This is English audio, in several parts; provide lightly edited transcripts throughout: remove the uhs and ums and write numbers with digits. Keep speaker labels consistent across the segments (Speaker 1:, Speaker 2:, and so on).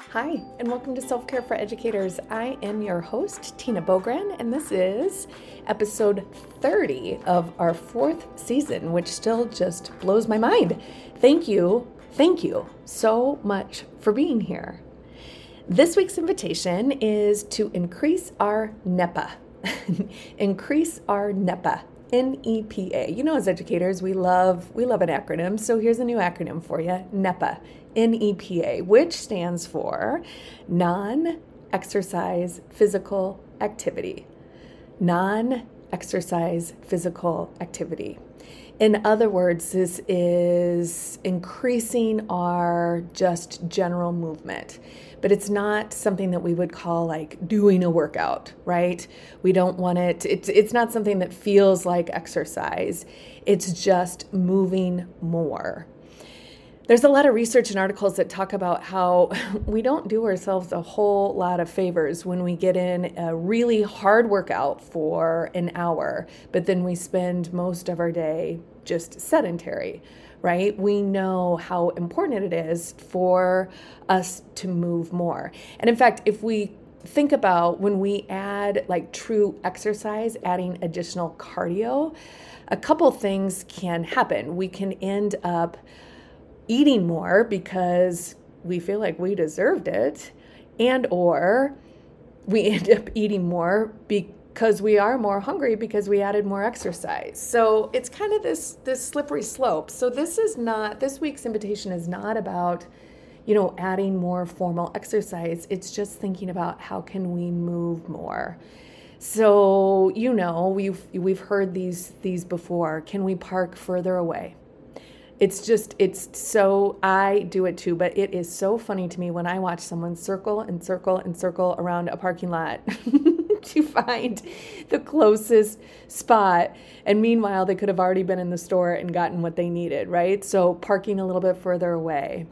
Speaker 1: Hi, and welcome to Self-Care for Educators. I am your host, Tina Bogran, and this is episode 30 of our fourth season, which still just blows my mind. Thank you so much for being here. This week's invitation is to increase our NEPA. Increase our NEPA. NEPA. You know, as educators, we love an acronym. So here's a new acronym for you, NEPA. NEPA, which stands for non-exercise physical activity. Non-exercise physical activity. In other words, this is increasing our just general movement, but it's not something that we would call like doing a workout, right? We don't want it's not something that feels like exercise. It's just moving more. There's a lot of research and articles that talk about how we don't do ourselves a whole lot of favors when we get in a really hard workout for an hour, but then we spend most of our day just sedentary, right? We know how important it is for us to move more. And in fact, if we think about when we add like true exercise, adding additional cardio, a couple things can happen. We can end up eating more because we feel like we deserved it, and or we end up eating more because we are more hungry because we added more exercise. So it's kind of this slippery slope. So this week's invitation is not about, adding more formal exercise. It's just thinking about how can we move more. So, we've heard these before. Can we park further away? I do it too, but it is so funny to me when I watch someone circle and circle and circle around a parking lot to find the closest spot. And meanwhile, they could have already been in the store and gotten what they needed, right? So parking a little bit further away.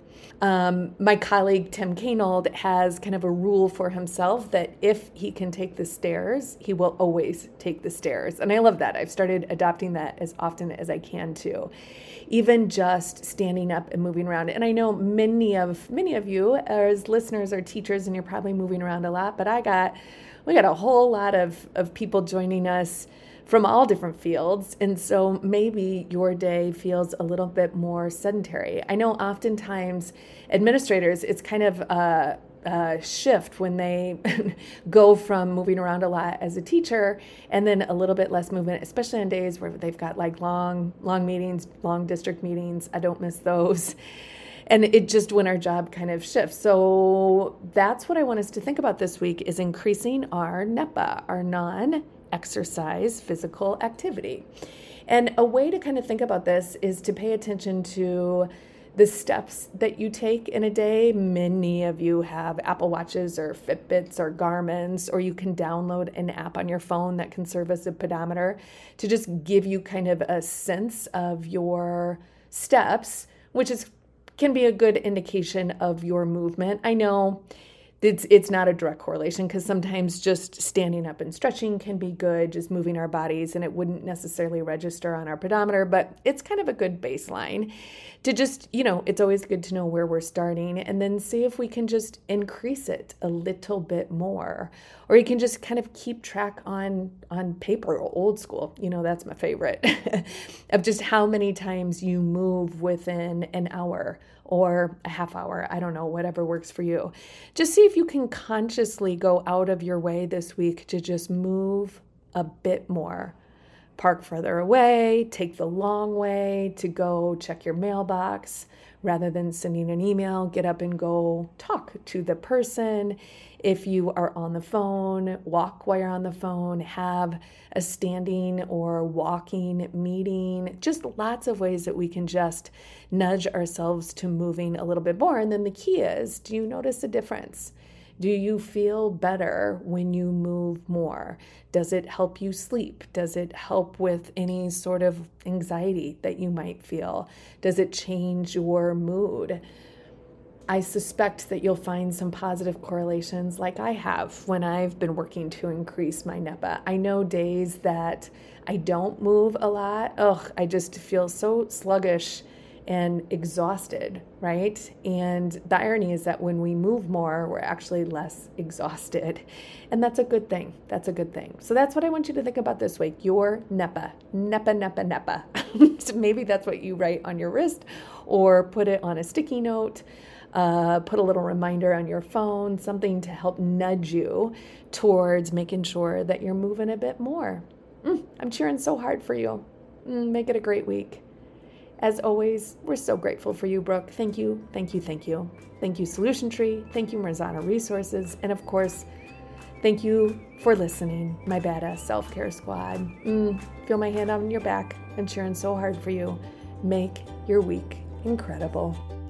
Speaker 1: My colleague, Tim Kanold, has kind of a rule for himself that if he can take the stairs, he will always take the stairs. And I love that. I've started adopting that as often as I can too. Even just standing up and moving around. And I know many of you as listeners are teachers and you're probably moving around a lot, but we got a whole lot of people joining us from all different fields. And so maybe your day feels a little bit more sedentary. I know oftentimes administrators, it's kind of a shift when they go from moving around a lot as a teacher and then a little bit less movement, especially on days where they've got like long meetings, long district meetings. I don't miss those. And it just when our job kind of shifts. So that's what I want us to think about this week is increasing our NEPA, our non-exercise physical activity. And a way to kind of think about this is to pay attention to the steps that you take in a day. Many of you have Apple Watches or Fitbits or Garmin's, or you can download an app on your phone that can serve as a pedometer to just give you kind of a sense of your steps, which can be a good indication of your movement. I know it's not a direct correlation because sometimes just standing up and stretching can be good, just moving our bodies, and it wouldn't necessarily register on our pedometer, but it's kind of a good baseline to just, it's always good to know where we're starting and then see if we can just increase it a little bit more. Or you can just kind of keep track on paper or old school, that's my favorite, of just how many times you move within an hour or a half hour. I don't know, whatever works for you. Just see if you can consciously go out of your way this week to just move a bit more. Park further away, take the long way to go check your mailbox rather than sending an email. Get up and go talk to the person. If you are on the phone, walk while you're on the phone, have a standing or walking meeting. Just lots of ways that we can just nudge ourselves to moving a little bit more. And then the key is, do you notice a difference? Do you feel better when you move more? Does it help you sleep? Does it help with any sort of anxiety that you might feel? Does it change your mood? I suspect that you'll find some positive correlations like I have when I've been working to increase my NEPA. I know days that I don't move a lot. I just feel so sluggish and exhausted, right? And the irony is that when we move more, we're actually less exhausted. And that's a good thing. That's a good thing. So that's what I want you to think about this week. Your NEPA. NEPA, NEPA, NEPA. So maybe that's what you write on your wrist or put it on a sticky note. Put a little reminder on your phone, something to help nudge you towards making sure that you're moving a bit more. I'm cheering so hard for you. Make it a great week. As always, we're so grateful for you, Brooke. Thank you, thank you, thank you. Thank you, Solution Tree. Thank you, Marzana Resources. And of course, thank you for listening, my badass self-care squad. Feel my hand on your back. I'm cheering so hard for you. Make your week incredible.